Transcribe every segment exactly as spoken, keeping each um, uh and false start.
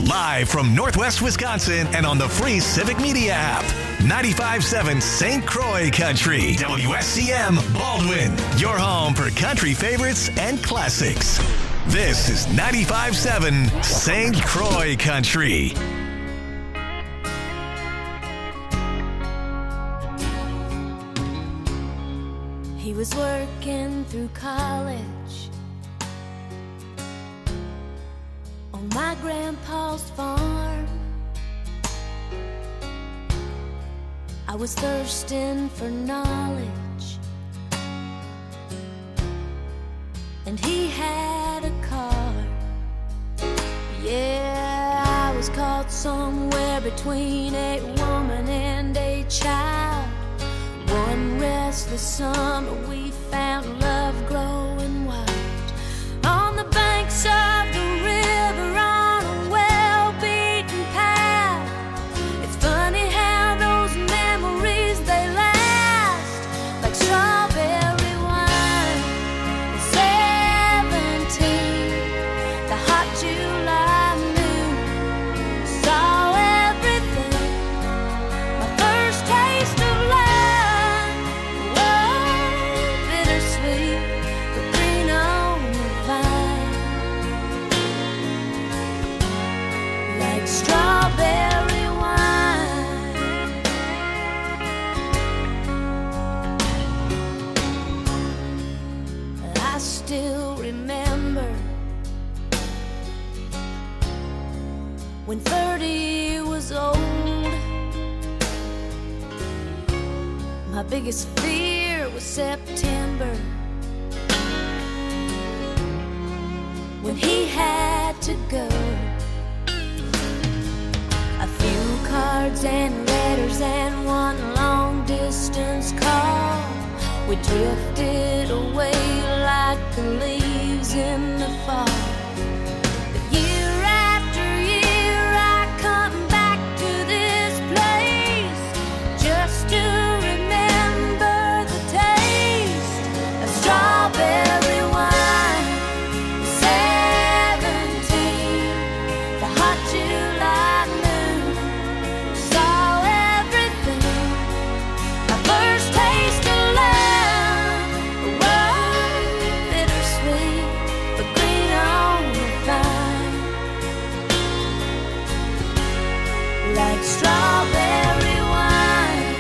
Live from Northwest Wisconsin and on the free Civic Media app. ninety-five point seven Saint Croix Country. W S C M Baldwin. Your home for country favorites and classics. This is ninety-five point seven Saint Croix Country. He was working through college on my grandpa's farm. I was thirsting for knowledge, and he had a car. Yeah, I was caught somewhere between a woman and a child. One restless summer we found love growing wild on the banks of the river on a well-beaten path. It's funny how those memories, they last like strawberry wine. At seventeen, the hot July moon saw everything. My first taste of love. Strawberry wine. I still remember when thirty was old. My biggest fear was September, when he had to go. Cards and letters and one long distance call. We drifted away like the leaves in the fall. But year after year I come back to this place just to remember the taste of strawberry wine. Seventeen, the hot July moon. Like strawberry wine.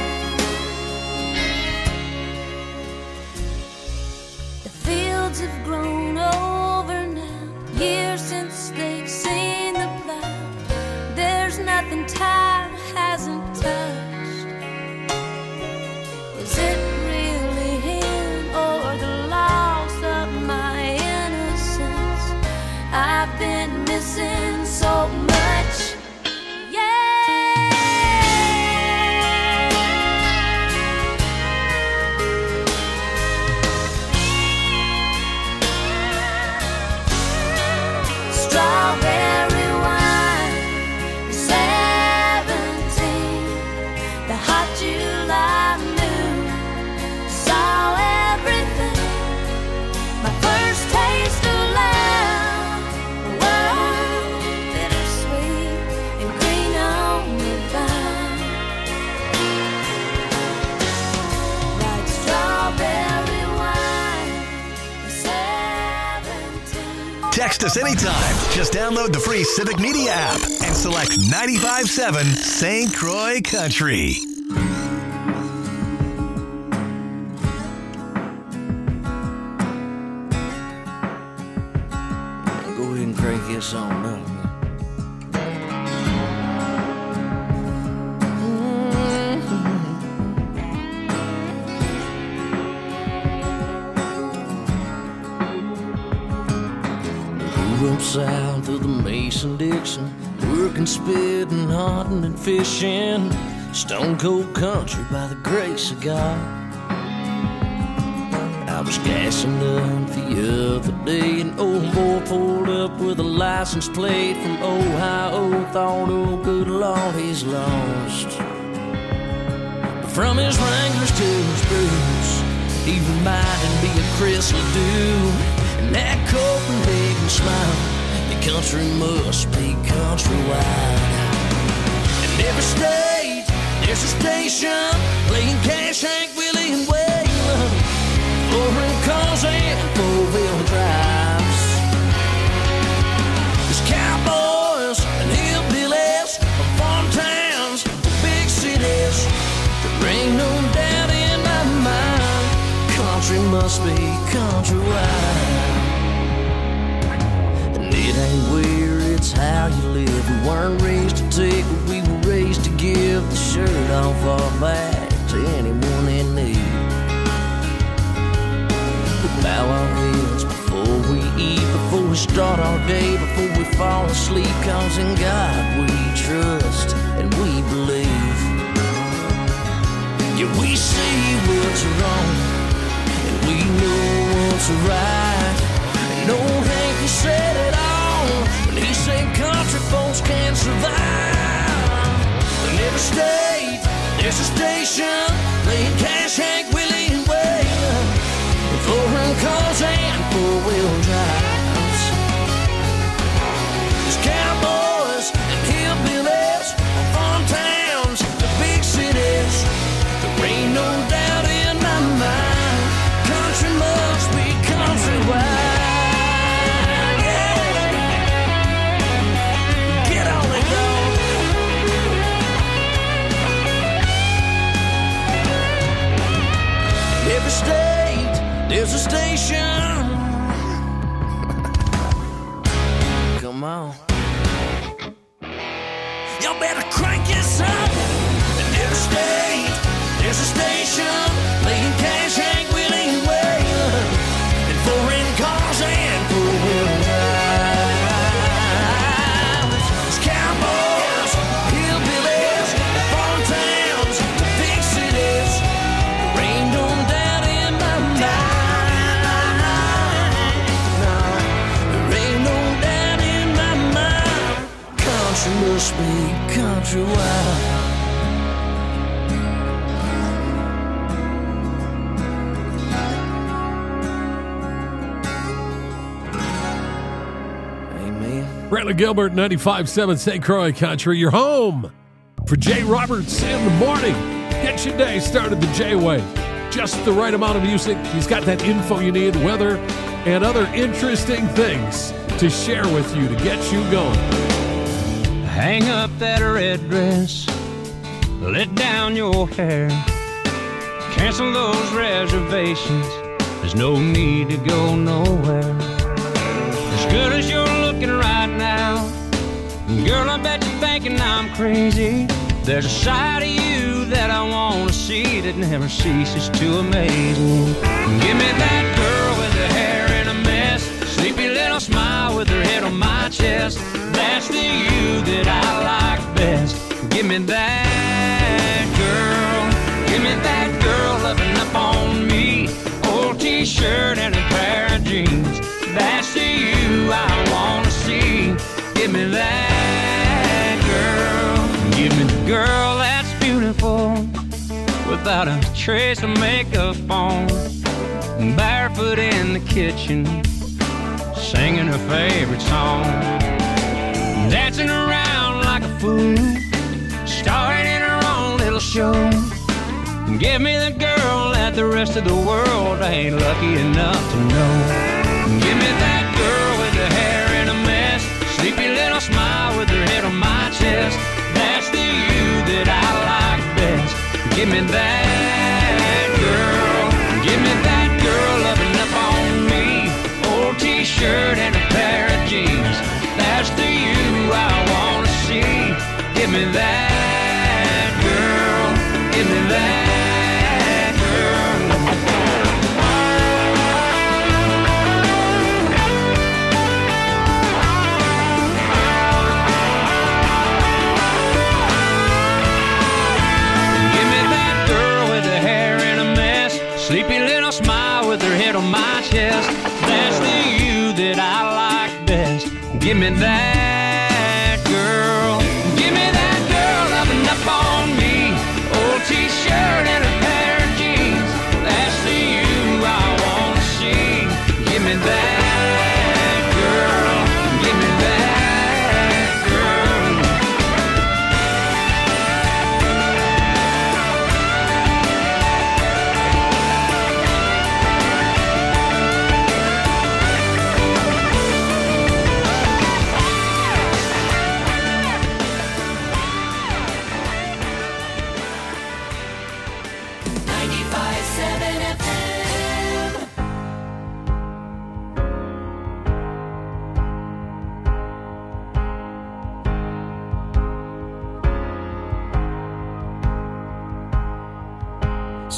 The fields have grown over now, years since they've seen the plow. There's nothing time hasn't touched. Is it really him or the loss of my innocence? I've been missing so much. Strawberry wine, seventeen, the hot July moon saw everything. My first taste of love, the world bittersweet and green on the vine. Like strawberry wine, seventeen. Text us anytime. Just download the free Civic Media app and select ninety-five point seven Saint Croix Country. Go ahead and crank this on up. Up south of the Mason-Dixon, working, spitting, hunting, and fishing. Stone cold country by the grace of God. I was gassing up the other day, an old boy pulled up with a license plate from Ohio. Thought, oh good Lord, he's lost. But from his Wranglers to his boots, he reminded me of Chris LeDoux. And that Copenhagen smile, it country must be countrywide. In every state, there's a station playing Cash, Hank Willie, and Waylon, four-wheel cars and four-wheel drives. There's cowboys and hillbillies from farm towns to big cities. There ain't no doubt in my mind, country must be countrywide. And it ain't where, it's how you live. We weren't raised to take what we were raised to give. The shirt off our back to anyone in need. We bow our heads before we eat, before we start our day, before we fall asleep. Cause in God we trust and we believe. Yeah, we see what's wrong and we know what's right. And old Hank, he said it all when he said country folks can't survive. In every state, there's a station playing Cash, Hank Willie, and Waylon, and four-wheel cars and four-wheel drives. There's cowboys and hillbillies, farm towns, the big cities. There ain't no doubt in my mind, country must be countrywide. Every state, there's a station. Come on. Y'all better crank this up. In every state, there's a station playing Cash, Hank Willie, and Waylon, and foreign cars and four-wheel drives. There's cowboys, hillbillies, farm towns, big cities. There ain't no doubt in my mind. No, there ain't no doubt in my mind. Country must be countrywide. Brantley Gilbert, ninety-five point seven Saint Croix Country, your home for Jay Roberts in the morning. Get your day started the J-Way. Just the right amount of music. He's got that info you need, weather, and other interesting things to share with you to get you going. Hang up that red dress, let down your hair, cancel those reservations. There's no need to go nowhere. As good as you're looking right now, girl, I bet you're thinking I'm crazy. There's a side of you that I want to see that never ceases to amaze me. Give me that girl with her hair in a mess, sleepy little smile with her head on my chest. That's the you that I like best. Give me that girl, give me that girl loving up on me. Old t-shirt and a pair of jeans. That's the you I want to see. Give me that girl. Give me the girl that's beautiful, without a trace of makeup on, barefoot in the kitchen, singing her favorite song, dancing around like a fool, starring in her own little show. Give me the girl that the rest of the world ain't lucky enough to know. Give me that girl with her hair in a mess, sleepy little smile with her head on my chest. That's the you that I like best. Give me that girl, give me that girl loving up on me. Old t-shirt and a pair of jeans. That's the you I want to see. Give me that girl, give me that. Sleepy little smile with her head on my chest. That's the you that I like best. Give me that girl. Give me that girl loving up on me. Old t-shirt and a pair of jeans. That's the you I want to see. Give me that girl. Give me that.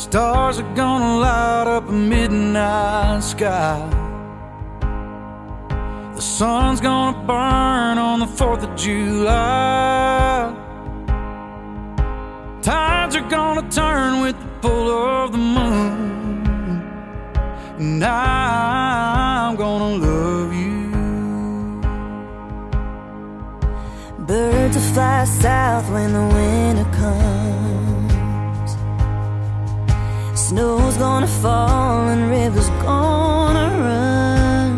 Stars are gonna light up a midnight sky. The sun's gonna burn on the fourth of July. Tides are gonna turn with the pull of the moon. And I'm gonna love you. Birds will fly south when the winter comes. Snow's gonna fall and rivers gonna run.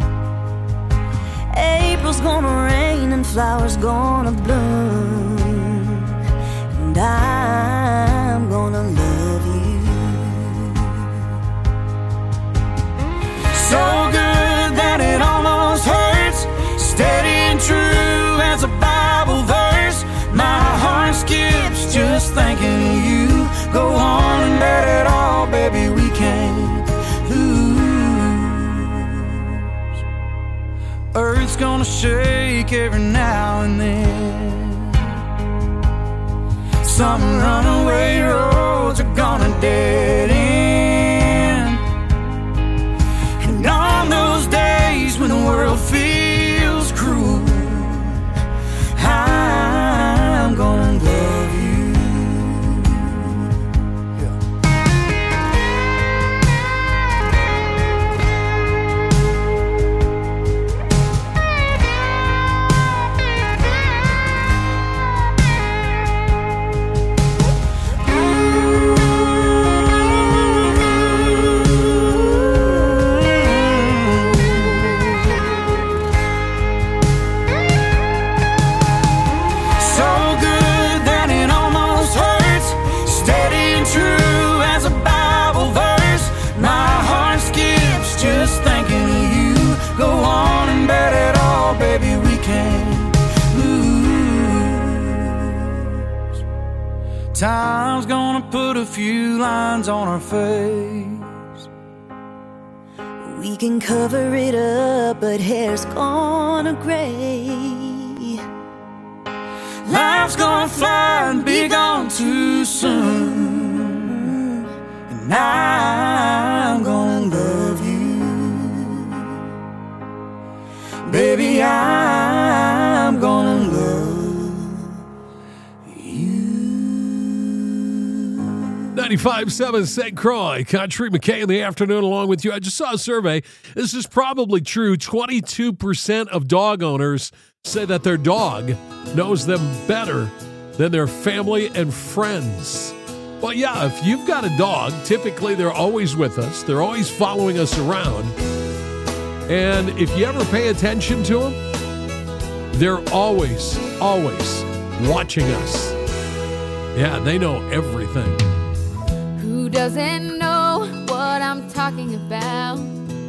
April's gonna rain and flowers gonna bloom. And I'm gonna love you. So good that it almost hurts. Steady and true as a Bible verse. My heart skips just thinking of you. Go on and bet it all, baby, we can't lose. Earth's gonna shake every now and then. Some runaway roads are gonna dead end. And on those days when the world feels cruel, I'm gonna love you. Time's gonna put a few lines on our face. We can cover it up, but hair's gonna gray. Life's gonna fly and be gone too soon. And I'm gonna love you. Baby, I'm gonna love you. ninety-five point seven Saint Croix, Country McKay in the afternoon along with you. I just saw a survey. This is probably true. twenty-two percent of dog owners say that their dog knows them better than their family and friends. Well, yeah, if you've got a dog, typically they're always with us. They're always following us around. And if you ever pay attention to them, they're always, always watching us. Yeah, they know everything. Who doesn't know what I'm talking about?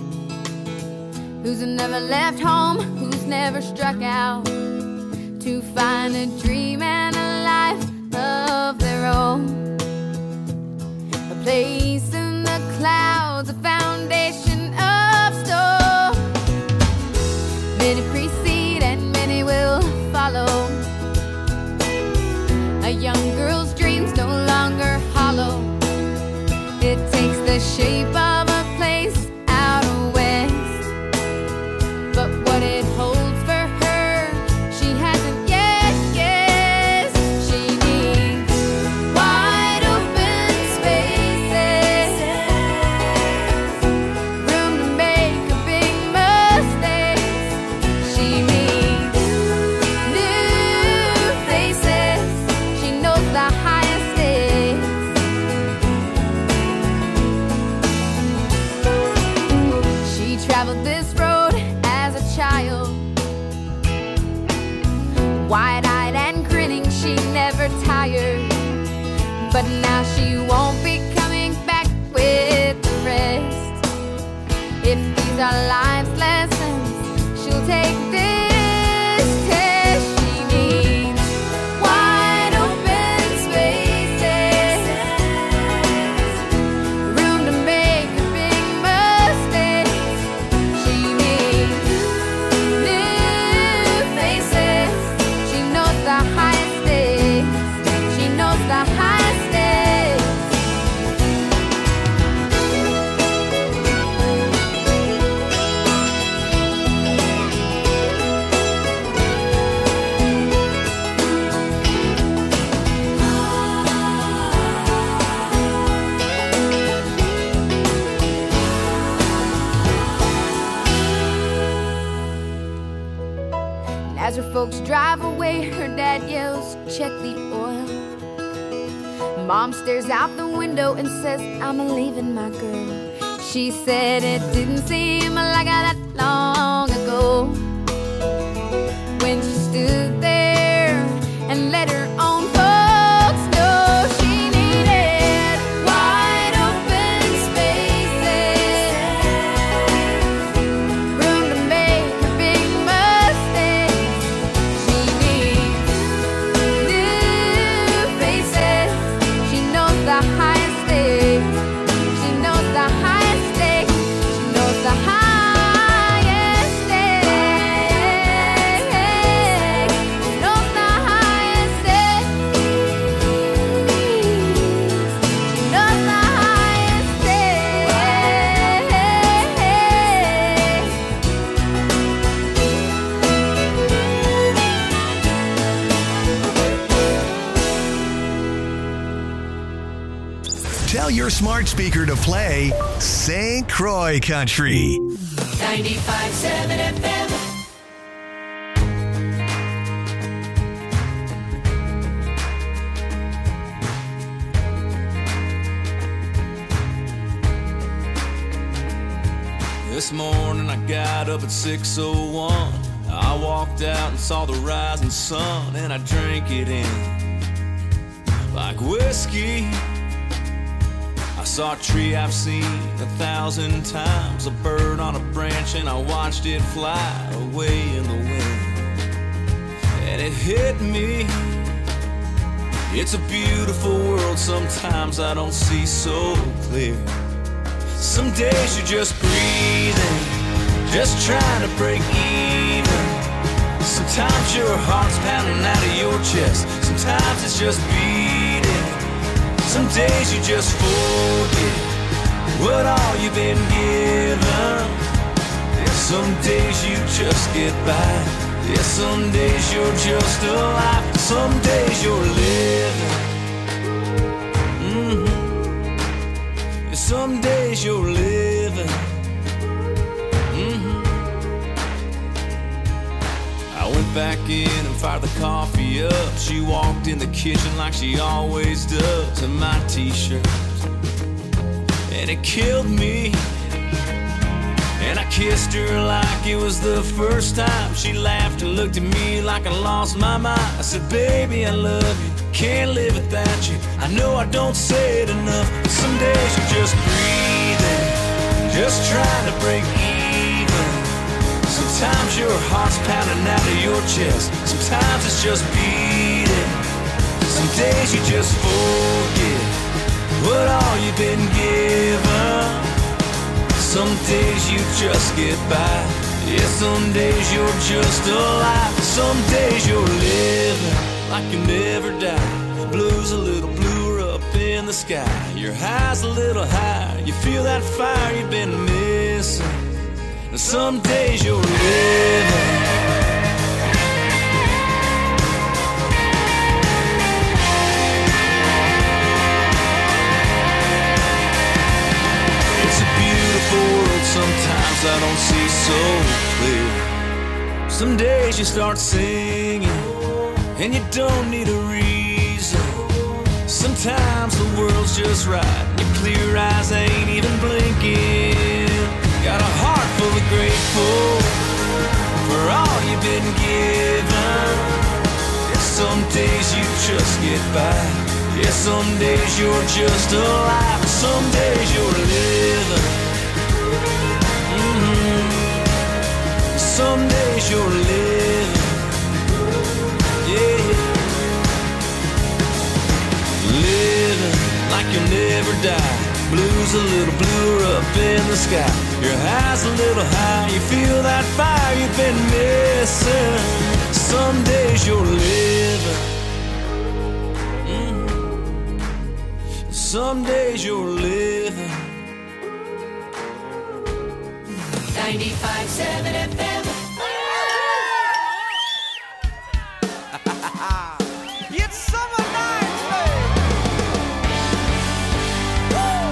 Who's never left home? Who's never struck out to find a dream and a life of their own? A place in the clouds, a foundation of stone. Many precede and many will follow. A young girl's dreams no longer hollow. It takes the shape of a place out west, but what it holds for her, she hasn't yet guessed. She needs wide open spaces, room to make a big mistake. She needs new faces. She knows the highest stakes. Traveled this road as a child, wide-eyed and grinning, she never tired. But now she won't be coming back with the rest. If these are life's lessons, she'll take this test. She needs wide open spaces, room to make a big mistake. She needs new faces. She knows the highest stakes. She knows the highest stakes. As her folks drive away, her dad yells, check the oil. Mom stares out the window and says, I'm leaving my girl. She said it didn't seem like that long ago when she stood there and let her own folks know she needed wide open spaces, room to make her big mistakes. She needs new faces. She knows the highest stakes. She knows the highest stakes. She knows the highest Tell your smart speaker to play Saint Croix Country. ninety-five point seven F M. This morning I got up at six oh one. I walked out and saw the rising sun, and I drank it in like whiskey. I saw a tree I've seen a thousand times, a bird on a branch, and I watched it fly away in the wind. And it hit me, it's a beautiful world, sometimes I don't see so clear. Some days you're just breathing, just trying to break even. Sometimes your heart's pounding out of your chest, sometimes it's just beating. Some days you just forget what all you've been given. Yeah, some days you just get by. Yeah, some days you're just alive. Some days you're living. Mm-hmm. Yeah, some days you're living. Mm-hmm. I went back in and fired the coffee up. She walked in the kitchen like she always does in my t-shirt, and it killed me. And I kissed her like it was the first time. She laughed and looked at me like I lost my mind. I said, baby, I love you, can't live without you. I know I don't say it enough, but some days you're just breathing, just trying to break even. Sometimes your heart's pounding out of your chest, sometimes it's just beating. Some days you just forget what all you've been given. Some days you just get by. Yeah, some days you're just alive. Some days you're living like you never die. Blue's a little bluer up in the sky. Your high's a little higher. You feel that fire you've been missing. And some days you're living. World, sometimes I don't see so clear. Some days you start singing and you don't need a reason. Sometimes the world's just right and your clear eyes ain't even blinking. Got a heart full of grateful for all you've been given. Yeah, some days you just get by. Yeah, some days you're just alive. Some days you're living. Some days you're living, yeah, living like you'll never die. Blue's a little bluer up in the sky. Your high's a little high. You feel that fire you've been missing. Some days you're living. Mm-hmm. Some days you're living. ninety-five point seven F M. It's summer nights, baby. Woo!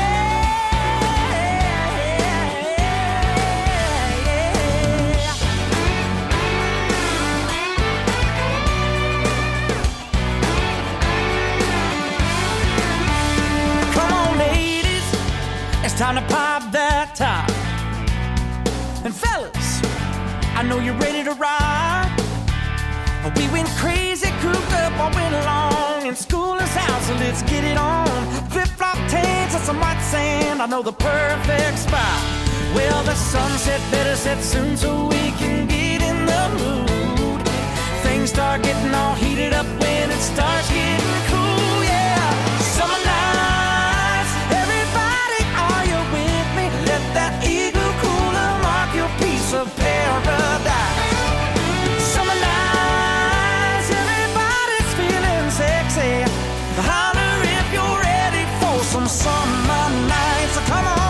Yeah, yeah, yeah. I know you're ready to ride. We went crazy, cooped up all winter long. In school is out, so let's get it on. Flip-flop tanks and some white sand, I know the perfect spot. Well, the sunset better set soon so we can get in the mood. Things start getting all heated up when it starts getting cool, yeah. Summer nights, everybody, are you with me? Let that igloo cooler mark your piece of paradise. Summer nights, everybody's feeling sexy. Holler if you're ready for some summer nights. So come on.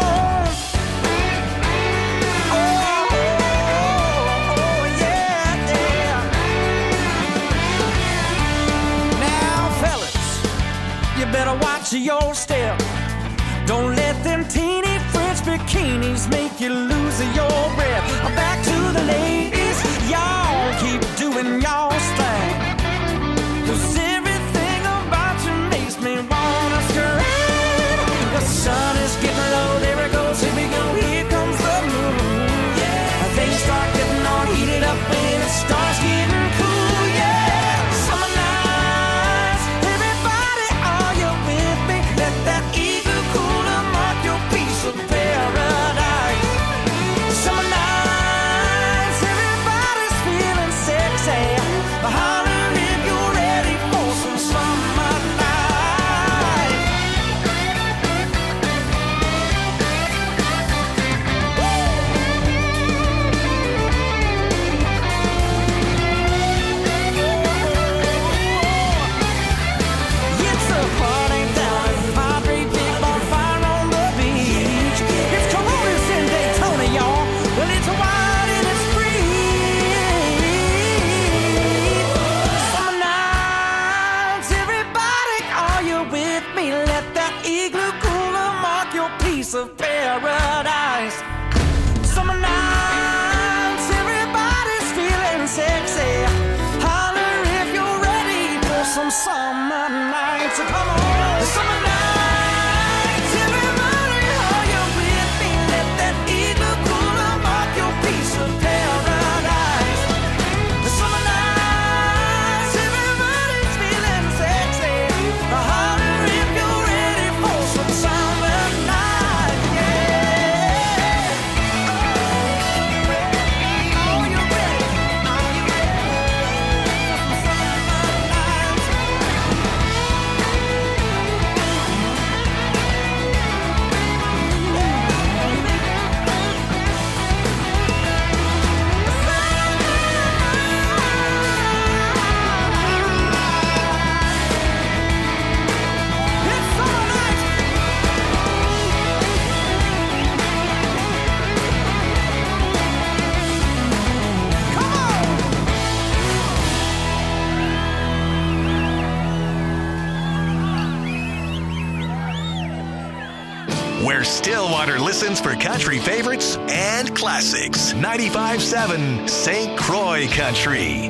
Better watch your step. Don't let them teeny French bikinis make you lose your breath. Back to the ladies, y'all keep doing y'all's thing. 'Cause everything about you makes me wanna scream. The sun is getting low, there it goes, here we go, here comes the moon. Yeah, things start getting all heated up when it starts getting cool. Yeah, summer nights, everybody, are you with me? Let that igloo cooler mark your piece of paradise. Summer nights, everybody's feeling sexy. Holler if you're ready for some summer night. It's a party down at Padre, big bonfire on the beach. It's Coronas in Daytona, y'all. Well, it's wild and it's free. Summer nights, everybody, are you with me? Let that igloo cooler mark your piece of paradise. Summer nights, everybody's feeling sexy. Holler if you're ready for some summer nights. So come on. Summer nights, everybody, are you with me? Let that igloo cooler mark your piece of paradise. Summer nights, everybody's feeling sexy. Holler if you're ready for some summer nights. Yeah. Are you ready? Are you ready for some summer nights? It's summer nights. Come on. Where Stillwater listens for country favorites and classics. ninety-five seven Saint Croix Country.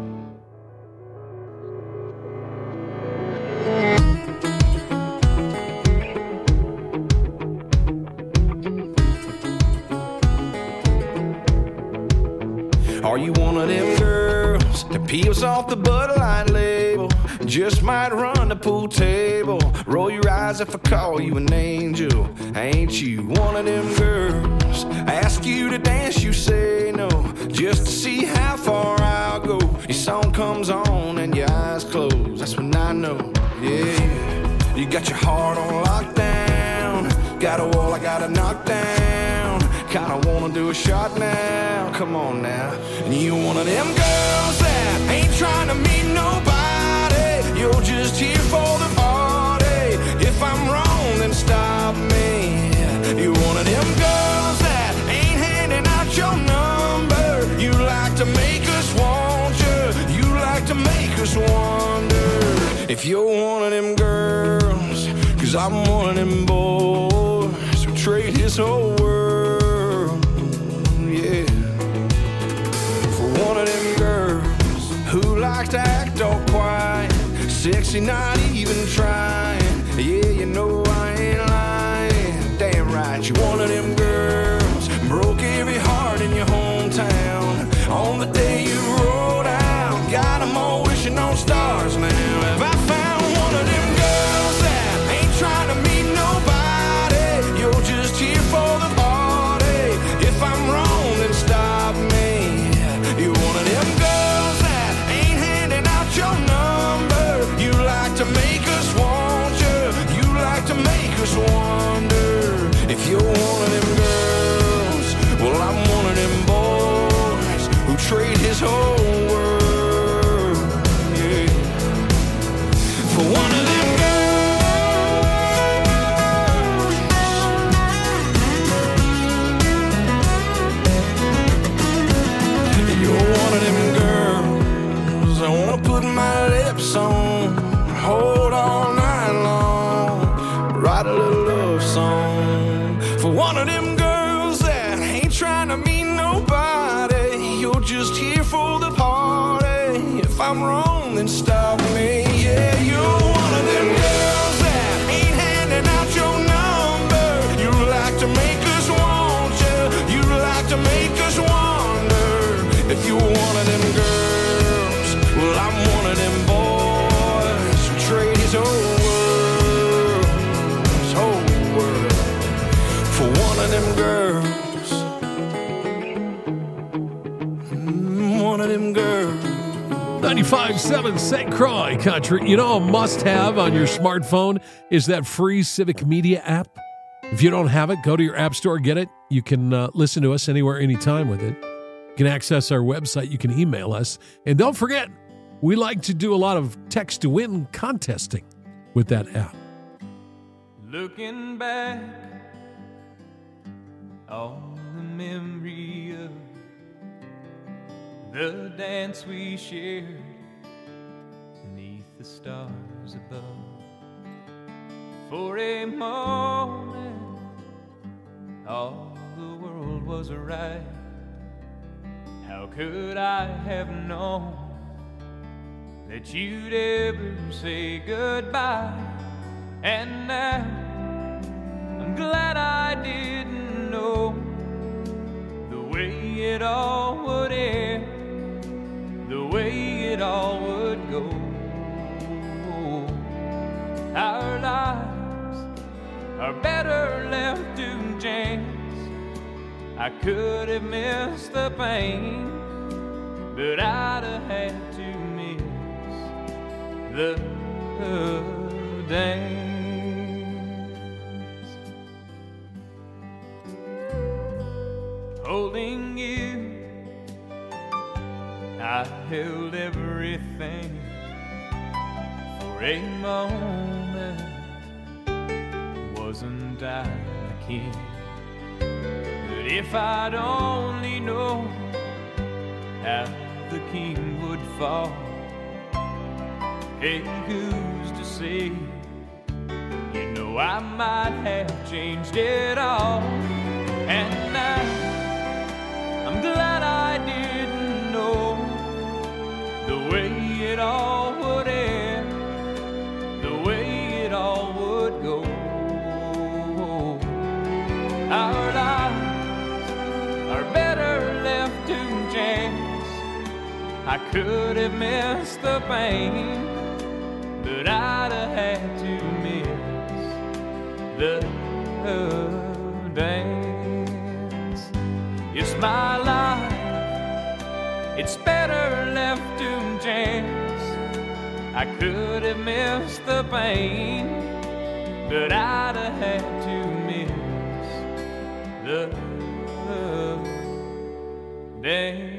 Are you one of them girls that peels off the Bud Light label? Just might run the pool table. Roll your eyes if I call you an angel. Ain't you one of them girls? Ask you to dance, you say no. Just to see how far I'll go. Your song comes on and your eyes close. That's when I know, yeah. You got your heart on lockdown. Got a wall I gotta knock down. Kinda wanna do a shot now. Come on now. And you one of them girls that ain't trying to meet nobody. You're just here for the party. If I'm wrong, then stop me. You're one of them girls that ain't handing out your number. You like to make us want you. You like to make us wonder if you're one of them girls. 'Cause I'm one of them boys who trade his whole world, yeah, for one of them girls who likes to act all quiet, sexy, not even trying. Yeah, you know I ain't lying. Damn right, you're one of them girls broke every heart in your hometown. his whole world, yeah. For one of them girls, you're one of them girls I wanna put my lips on, hold all night long, write a little love song. For one of them girls that ain't trying to meet nobody, you're just here for the party. If I'm wrong, then stop me. Yeah, you're one of them girls that ain't handing out your number. You like to make us want you, you like to make us wonder. If you're one of them girls, well, I'm one of them boys who trade his whole world, his whole world, for one of them girls. One of them girls. ninety-five point seven Saint Croix Country. You know, a must-have on your smartphone is that free Civic Media app. If you don't have it, go to your app store, get it. You can uh, listen to us anywhere, anytime with it. You can access our website. You can email us. And don't forget, we like to do a lot of text-to-win contesting with that app. Looking back on the memory of the dance we shared beneath the stars above. For a moment, all the world was right. How could I have known that you'd ever say goodbye? And now I'm glad I didn't know the way it all would end, the way it all would go. Our lives are better left to chance. I could have missed the pain, but I'd have had to miss the dance. Holding you, I held everything. For a moment, wasn't I a king? But if I'd only known how the king would fall, hey, who's to say? You know I might have changed it all. And now I'm glad I didn't know the way it all would end, the way it all would go. Our lives are better left to chance. I could have missed the pain, but I'd have had to miss the dance. It's my life, it's better left to chance. I could have missed the pain, but I'd have had to miss the dance.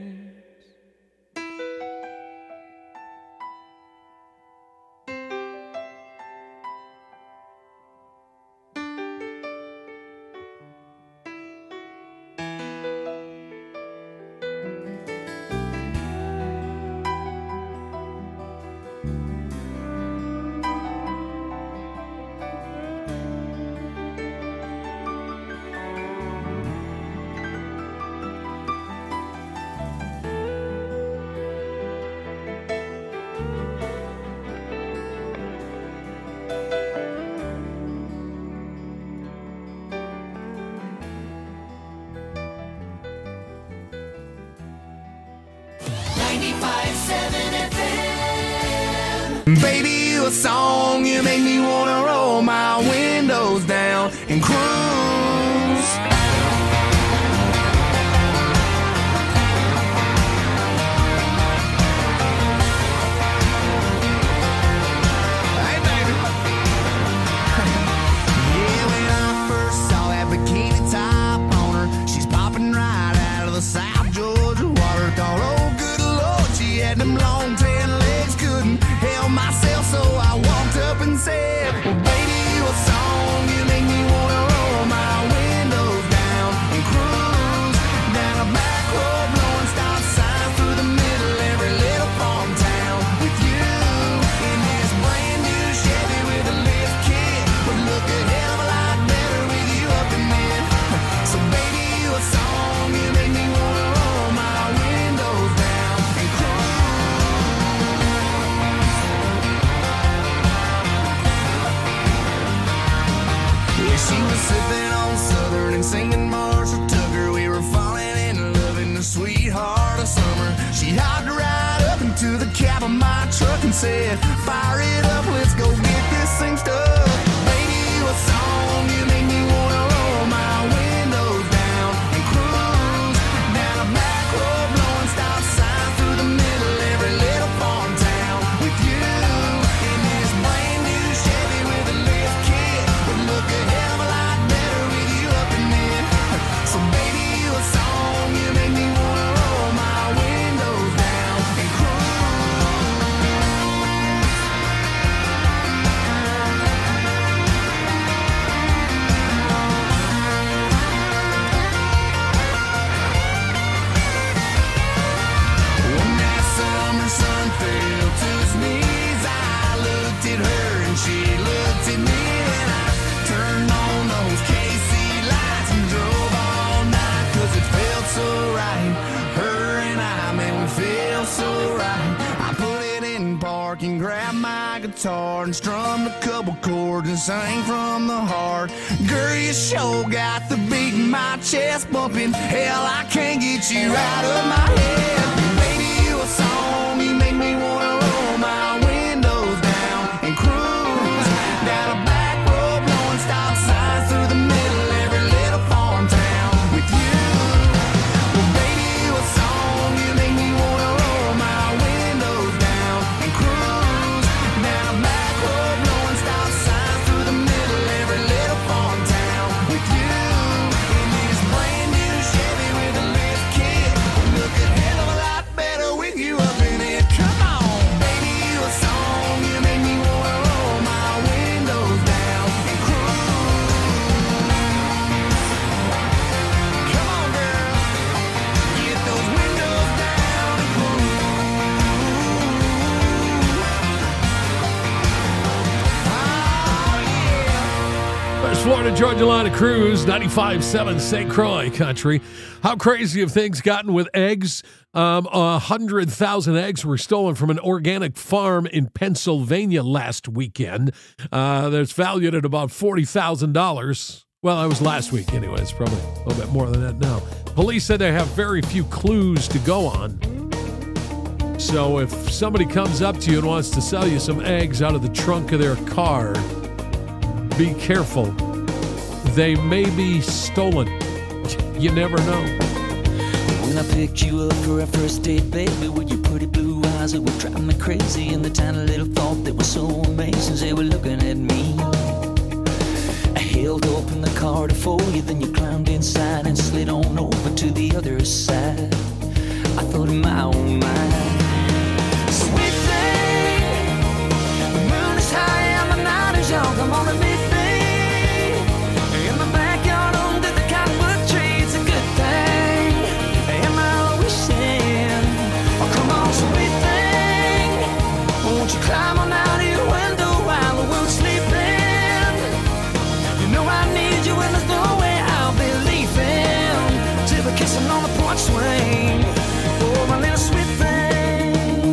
Baby, you a song, you make me wanna roll my windows down and cruise. Hey, baby. Yeah, when I first saw that bikini top on her, she's popping right out of the South Georgia water. Thought, oh start of summer. She hopped right up into the cab of my truck and said, fire it up, let's go get this thing stuck. Baby, what song you make me wanna roll my windows down and cruise down a back road, blowing stop signs through the middle every little farm town with you in this brand new Chevy with a lift kit. Would look a hell of a lot better with you up in it. So baby, what song you make me wanna roll my windows down and cruise. When that summer sun fell to his knees, I looked at her and she looked at me, and I turned on those K C lights and drove all night, cause it felt so right. Her and I, man, we feel so right. I put it in park and grabbed my guitar and strummed a couple chords and sang from the heart. Girl, you sure got the beat in my chest bumping. Hell, I can't get you out of my head. Baby, what song you make me wanna roll my windows down and cruise down a back road, blowing stop signs through the middle every little farm town with you. Well, baby, what song you make me wanna roll my windows down and cruise down a back road, blowing stop signs through the middle every little farm town with you in this brand new Chevy with a lift kit. Look a hell of a lot better with you up in it. Come on, baby, what song you make me wanna roll my windows down and cruise. Come on, girl, get those windows down and cruise. Oh, yeah. There's Florida Georgia Line of Cruise, ninety-five point seven Saint Croix Country. How crazy have things gotten with eggs? Um, one hundred thousand eggs were stolen from an organic farm in Pennsylvania last weekend. Uh, that's valued at about forty thousand dollars. Well, that was last week anyway. It's probably a little bit more than that now. Police said they have very few clues to go on. So if somebody comes up to you and wants to sell you some eggs out of the trunk of their car, be careful. They may be stolen. You never know. When I picked you up for our first date, baby, with your pretty blue eyes that would drive me crazy, and the tiny little thought that was so amazing, they were looking at me. I held open the car to for you, then you climbed inside and slid on over to the other side. I thought, my oh my, sweet thing, the moon is high and the night is young. Come on and meet me in the backyard under the cottonwood tree. It's a good thing. Am I wishing? Oh, come on, sweet thing, won't you climb on out of your window while the world's sleeping? You know I need you and there's no way I'll be leaving till we're kissing on the porch swing. Oh, my little sweet thing.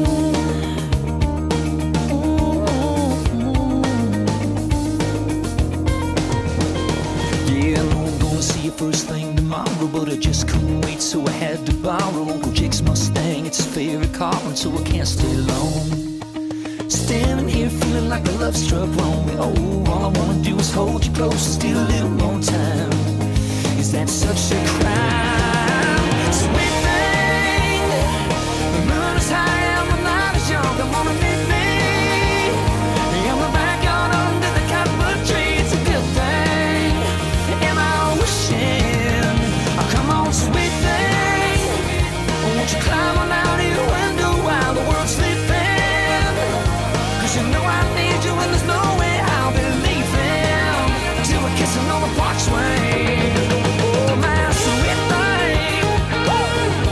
Yeah, I know I'm gonna see you first thing tomorrow, but I just couldn't wait, so I had to borrow Uncle Jake's Mustang. It's his favorite car, and so I can't stay long. Standing here feeling like a love struck wrong. Oh, all I wanna do is hold you close and steal a little more time. Is that such a crime? Sweet thing, the moon is high and the night is young. Come on and meet me in the backyard under the cottonwood tree. It's a good thing. Am I wishing? Oh, come on, sweet thing, won't you climb on out of your window while the world's sleeping? 'Cause you know I need you and there's no way I'll be leaving till we're kissing on the porch swing. Oh, my sweet thing. Woo!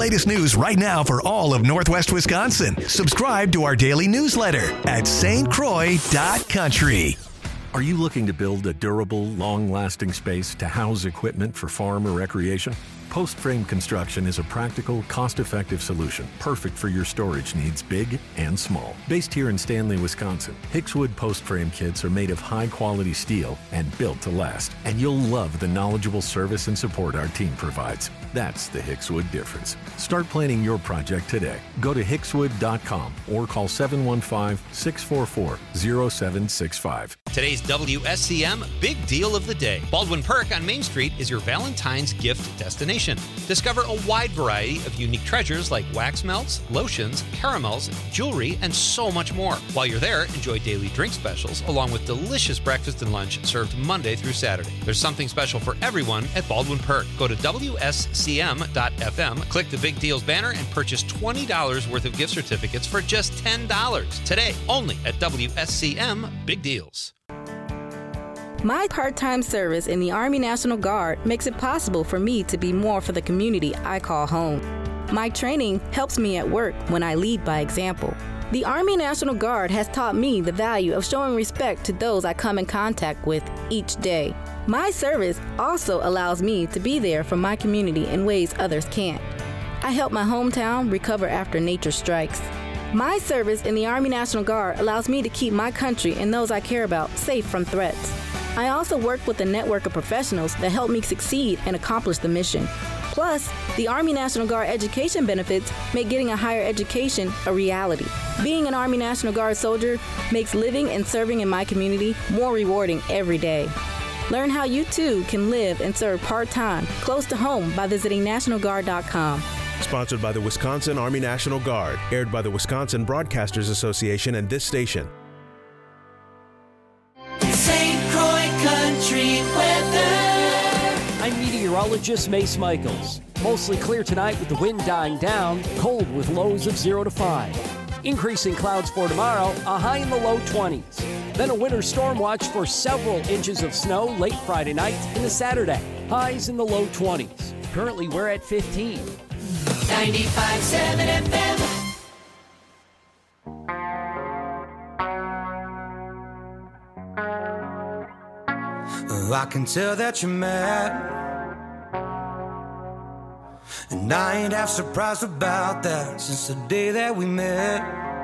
latest news right now for all of Northwest Wisconsin. Subscribe to our daily newsletter at S T Croix dot country. Are you looking to build a durable, long-lasting space to house equipment for farm or recreation? Post Frame Construction is a practical, cost-effective solution, perfect for your storage needs, big and small. Based here in Stanley, Wisconsin, Hickswood Post Frame kits are made of high-quality steel and built to last. And you'll love the knowledgeable service and support our team provides. That's the Hickswood difference. Start planning your project today. Go to hickswood dot com or call seven one five, six four four, zero seven six five. Today's W S C M Big Deal of the Day. Baldwin Park on Main Street is your Valentine's gift destination. Discover a wide variety of unique treasures like wax melts, lotions, caramels, jewelry, and so much more. While you're there, enjoy daily drink specials along with delicious breakfast and lunch served Monday through Saturday. There's something special for everyone at Baldwin Park. Go to W S C M dot F M, click the Big Deals banner, and purchase twenty dollars worth of gift certificates for just ten dollars. Today, only at W S C M Big Deals. My part-time service in the Army National Guard makes it possible for me to be more for the community I call home. My training helps me at work when I lead by example. The Army National Guard has taught me the value of showing respect to those I come in contact with each day. My service also allows me to be there for my community in ways others can't. I help my hometown recover after nature strikes. My service in the Army National Guard allows me to keep my country and those I care about safe from threats. I also work with a network of professionals that help me succeed and accomplish the mission. Plus, the Army National Guard education benefits make getting a higher education a reality. Being an Army National Guard soldier makes living and serving in my community more rewarding every day. Learn how you too can live and serve part-time, close to home by visiting national guard dot com. Sponsored by the Wisconsin Army National Guard, aired by the Wisconsin Broadcasters Association and this station. Saint Croix Country weather. I'm meteorologist Mace Michaels. Mostly clear tonight with the wind dying down, cold with lows of zero to five. Increasing clouds for tomorrow, a high in the low twenties. Then a winter storm watch for several inches of snow late Friday night into Saturday. Highs in the low twenties. Currently we're at fifteen. ninety-five point seven F M. Oh, I can tell that you're mad, and I ain't half surprised about that since the day that we met.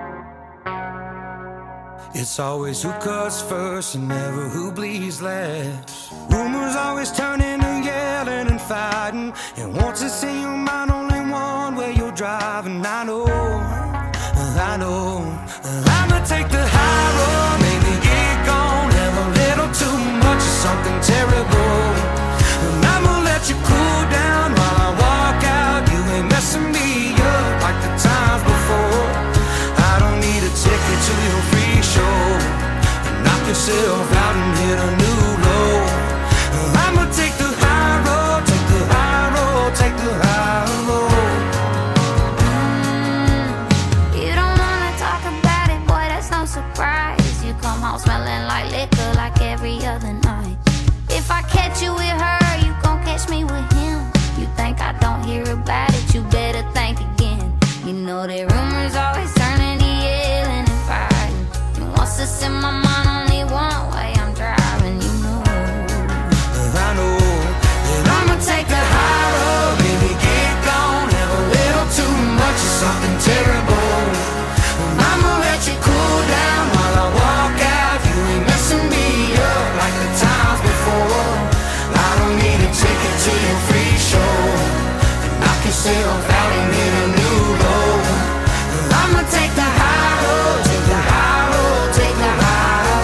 It's always who cuts first and never who bleeds last. Rumors always turning to yelling and fighting, and once it's in your mind only one way you're driving. I know, I know, I'ma take the high road, maybe get gone, have a little too much of something terrible, and I'ma let you cool down while I walk out. You ain't messing me up like the times before. I don't need a ticket to your free show. Knock yourself out and hit a new low. I'ma take the high road, take the high road, take the high road. You don't wanna talk about it, boy, that's no surprise. You come home smelling like liquor like every other night. If I catch you with her, you gon' catch me with him. You think I don't hear about it, you better think again. You know that rumors always turning to yelling and fighting, and once it's in my mind only one way I'm driving, you know. I know that I'ma take the high road, baby, get gone, have a little too much of something terrible. I'ma let you cool down while I walk out. You ain't messing me up like the times before. I don't need a ticket to your free show. Knock yourself out and hit a new low. I'ma take the high road, take the high road, take the high road.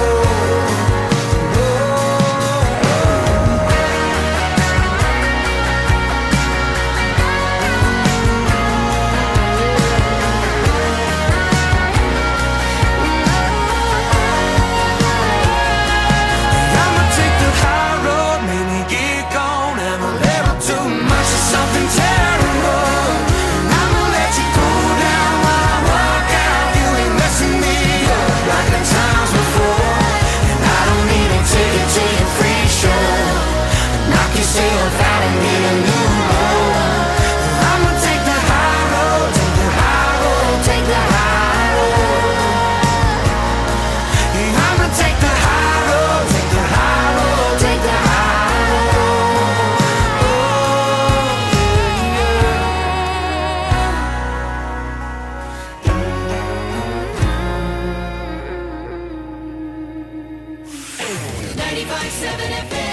ninety-five point seven F M.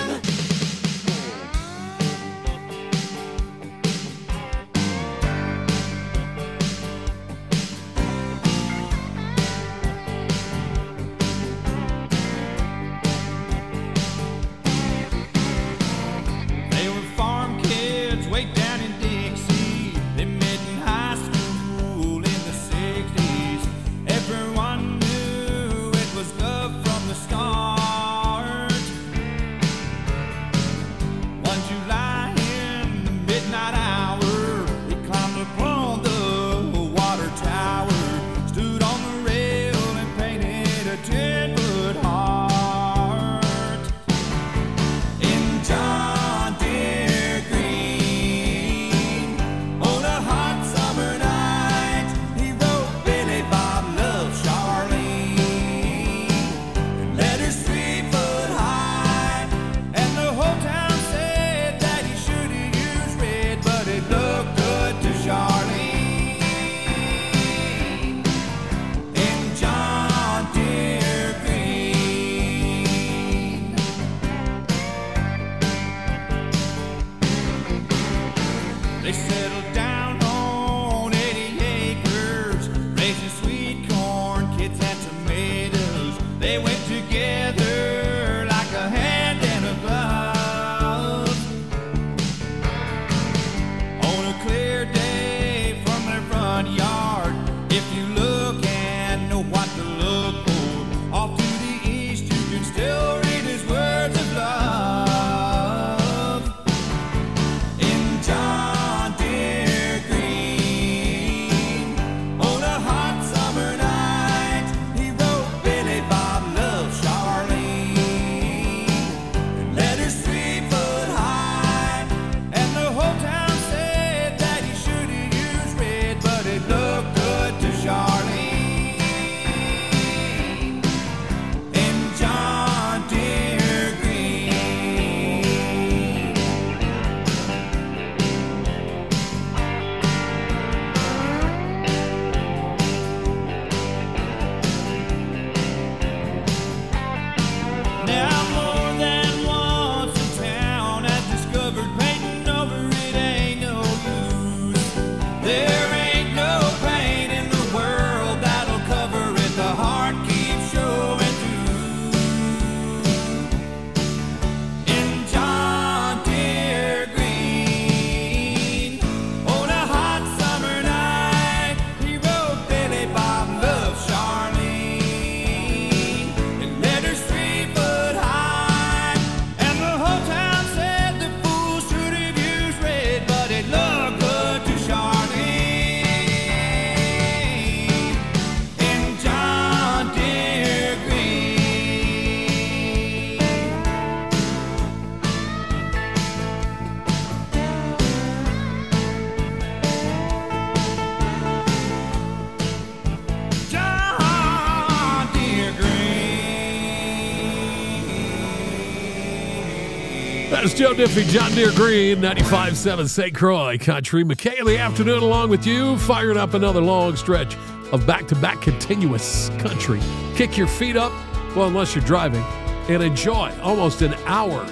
That's Joe Diffie, John Deere Green, ninety-five point seven Saint Croix Country. McKay in the afternoon along with you, firing up another long stretch of back-to-back continuous country. Kick your feet up, well, unless you're driving, and enjoy almost an hour.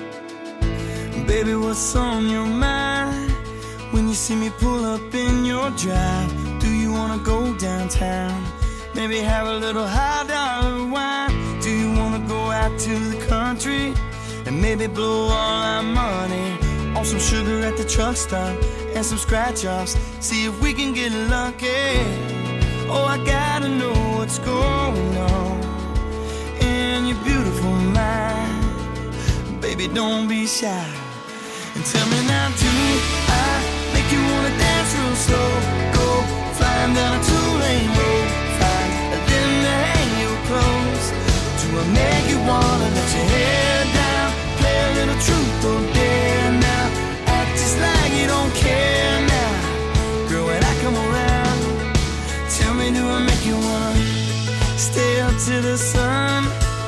Baby, what's on your mind when you see me pull up in your drive? Do you want to go downtown? Maybe have a little high-dollar wine? Do you want to go out to the country and maybe blow all our money on some sugar at the truck stop and some scratch-offs? See if we can get lucky. Oh, I gotta know what's going on in your beautiful mind. Baby, don't be shy. And tell me now, do I make you wanna dance real slow? Go flying down a two-lane road, find a limb to hang you close. Do I make you wanna let your hair down, play a little truth or dare now? Act just like you don't care now. Girl, when I come around, tell me, do I make you wanna stay up to the sun,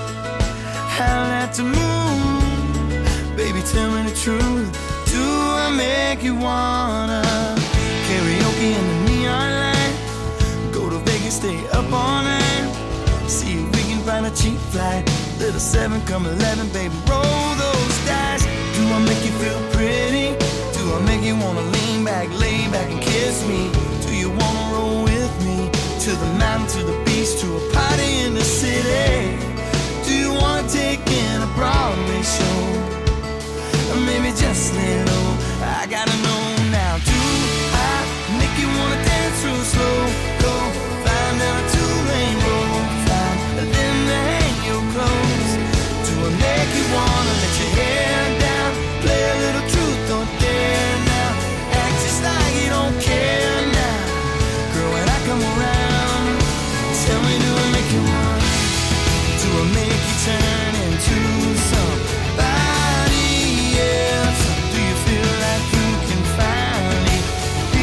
howl at the moon? Baby, tell me the truth. Do I make you wanna karaoke in the neon light? Go to Vegas, stay up all night. See if we can find a cheap flight Little seven, come eleven, baby, roll those dice. Do I make you feel pretty? Do I make you wanna lean back, lay back and kiss me? Do you wanna roll with me? To the mountain, to the beach, to a party in the city? Do you wanna take in a Broadway show? Or maybe just lay low? I gotta know now. Do I make you wanna dance real slow? Go flying down a two-lane road, flying, and then hang your clothes. Do I make you wanna let your hair down? Play a little truth or dare now? Act just like you don't care now. Girl, when I come around, tell me, do I make you want? Do I make you turn into somebody else? Do you feel like you can finally be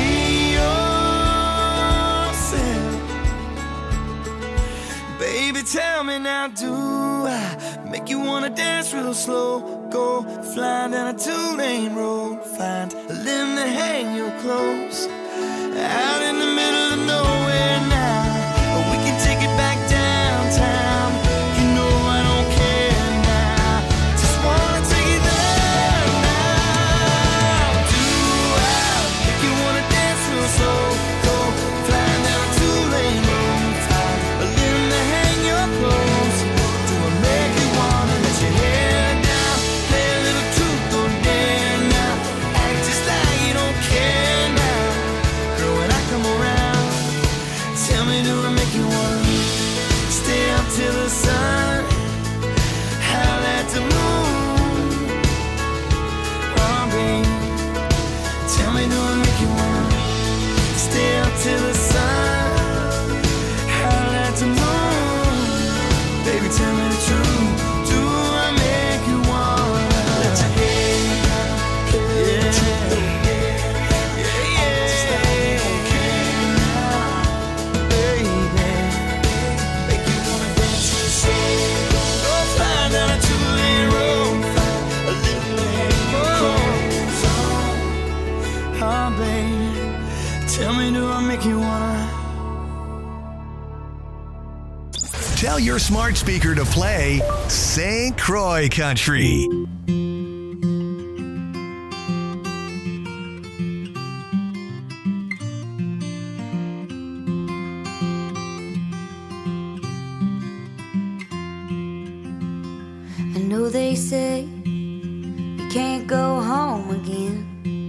yourself? Baby, tell me now, do I make you wanna dance real slow? Go flying down a two-lane road, find a limb to hang your clothes. Out in the middle of nowhere now, or we can take it back downtown. You know I don't care now, just wanna take it there now. Do I make you wanna dance real slow? Go flying down a two-lane road, find a limb to hang your clothes. Do I make you wanna let your hair down? Play a little truth or dare now? Act just like you don't care now. Girl, when I come around, tell me, do I make you wanna stay up till the sun, howl at the moon? Oh, babe, tell me, do I make you wanna stay up till the sun, howl at the moon? Baby, tell me the truth. Do I make you wanna let your hair down? Yeah, yeah, yeah. Just like you don't care now, baby. Make you wanna dance real slow. Go flying down a two-lane road, find a little lane clothes on. Oh, baby, tell me, do I make you wanna? Tell your smart speaker to play Saint Croix Country. I know they say you can't go home again.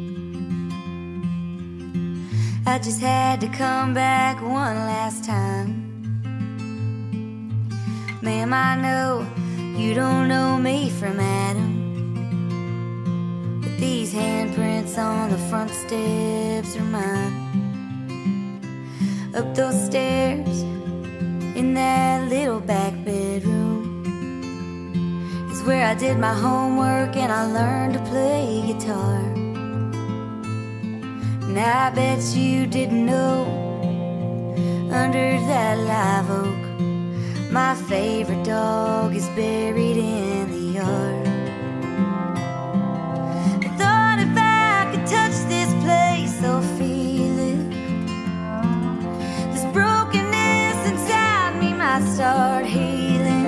I just had to come back one last time. Ma'am, I know you don't know me from Adam, but these handprints on the front steps are mine. Up those stairs in that little back bedroom is where I did my homework and I learned to play guitar. And I bet you didn't know, under that live oak, my favorite dog is buried in the yard. I thought if I could touch this place or feel it, this brokenness inside me might start healing.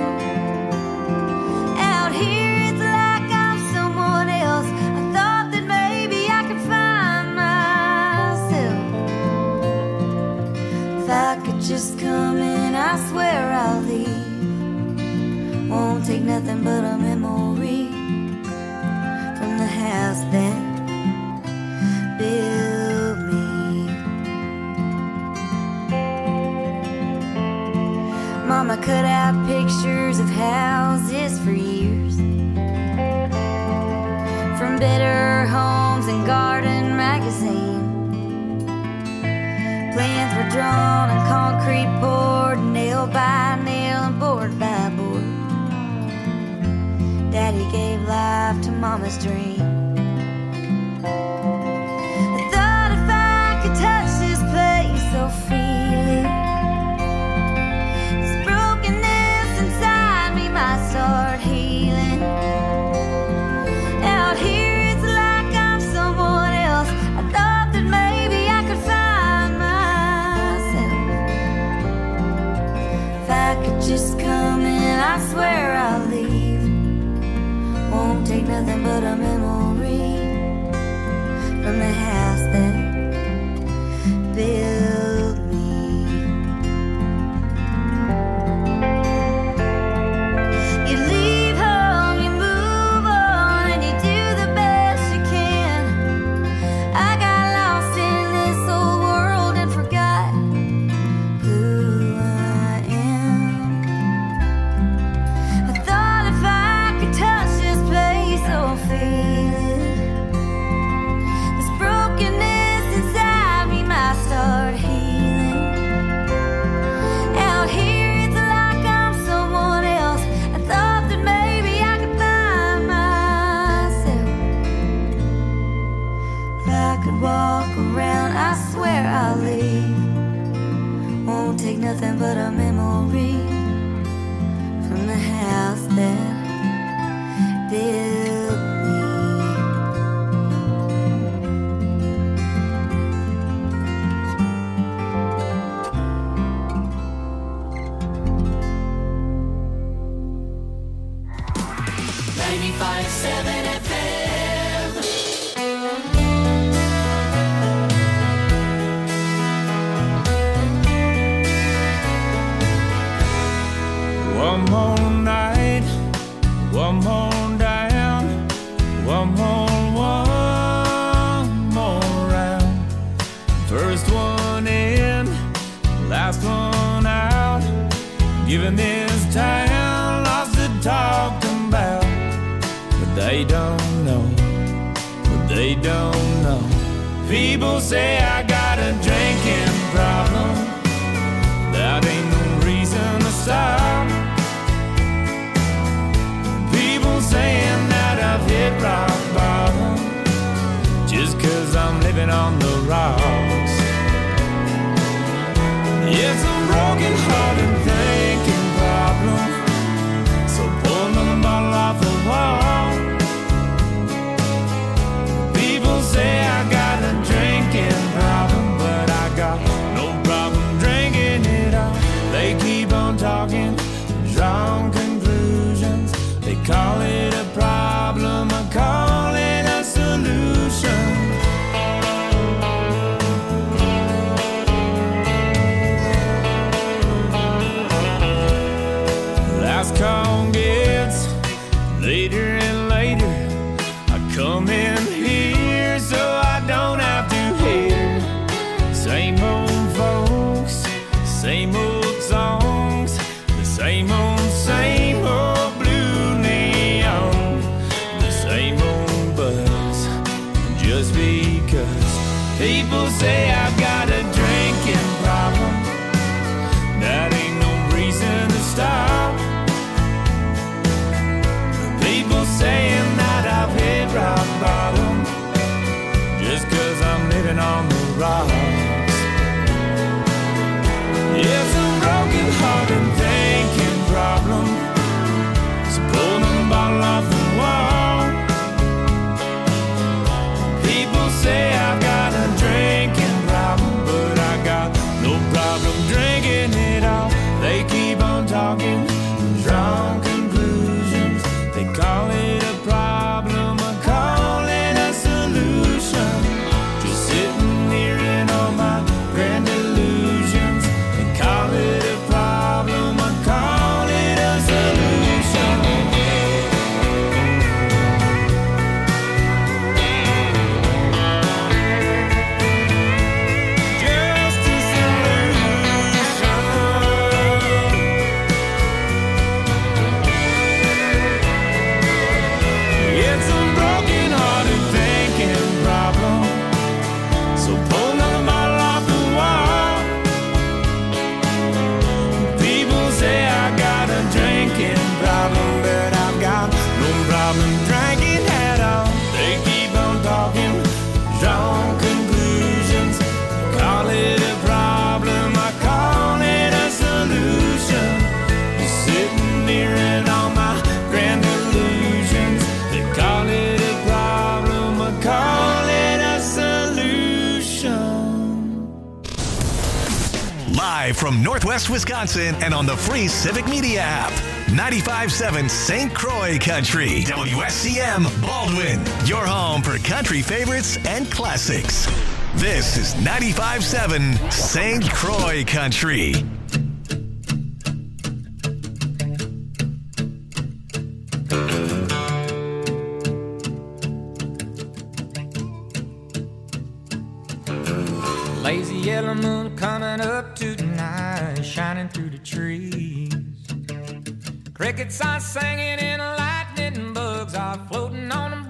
Out here it's like I'm someone else. I thought that maybe I could find myself. If I could just come in, I swear I'll leave. Won't take nothing but a memory from the house that built me. Mama cut out pictures of houses for years, from Better Homes and Garden magazine. Plans were drawn and concrete poured, nail by nail and board by board. Daddy gave life to Mama's dream. I thought if I could touch this place or feel it, this brokenness inside me might start healing. Out here it's like I'm someone else. I thought that maybe I could find myself. If I could just come in, I swear I'll leave. nothing but a memory from the house that built me. You leave home, you move on, and you do the best you can. I got lost in this old world and forgot who I am. I thought if I could touch this place or feel it, this brokenness inside me might start healing. Out here it's like I'm someone else. I thought that maybe I could find myself. If I could walk around, I swear I'll leave. Won't take nothing but a memory from the house that built me. ninety-five seven F M. One more night, one more down, one more, one more round. First one in, last one out. Giving this town lots to talk about. But they don't know, but they don't know. People say I got a drinking problem. That ain't no reason to stop. People saying that I've hit rock bottom just cause I'm living on the rocks. It's a broken hearted thinking problem. So pull another bottle off the wall. People say I got a drinking problem, but I got no problem drinking it all. They keep on talking, drawing conclusions. They call it a problem, I call it a solution. Last call gets later and later. I come in here so I don't have to hear same old folks, same old songs, the same old, same old blue neon, the same old buzz. Just because people say I've got a drinking problem, that ain't no reason to stop. Live from Northwest Wisconsin and on the free Civic Media app. ninety-five point seven Saint Croix Country. W S C M Baldwin. Your home for country favorites and classics. This is ninety-five point seven Saint Croix Country. Lazy yellow moon coming up tonight, shining through the trees. Crickets are singing and lightning bugs are floating on the